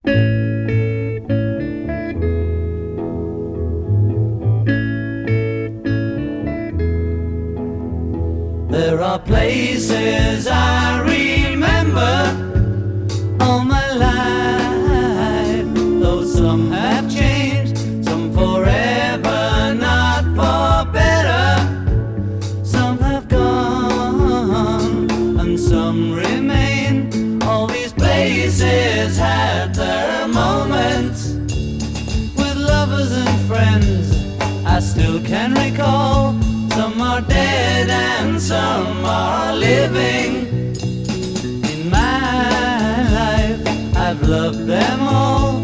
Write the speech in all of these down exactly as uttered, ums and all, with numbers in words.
There are places I remember all my life, though some have changed, some forever, not for better. Some have gone and some remain. All these places had their moments with lovers and friends I still can recall. Some are dead and some are living. In my life I've loved them all.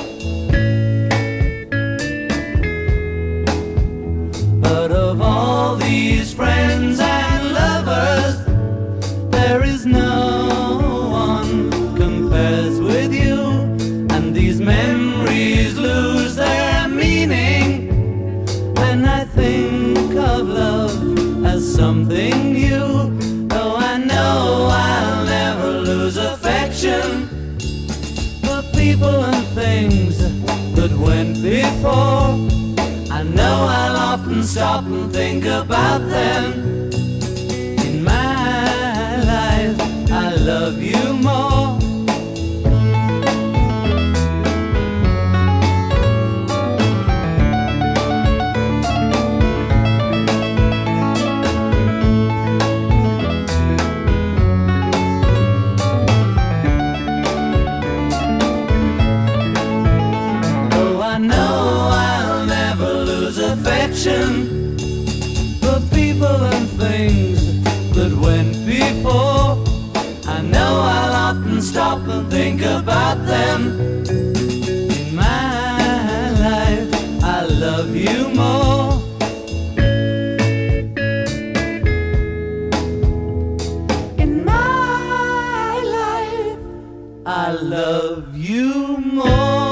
But of all these friends and lovers, there is no one compares with you. And these memories lose their meaning when I think of love as something new. Though I know I'll never lose affection for people and things that went before. I know I'll often stop and think about them. In my life I love you more. For people and things that went before. I know I'll often stop and think about them. In my life I love you more. In my life I love you more.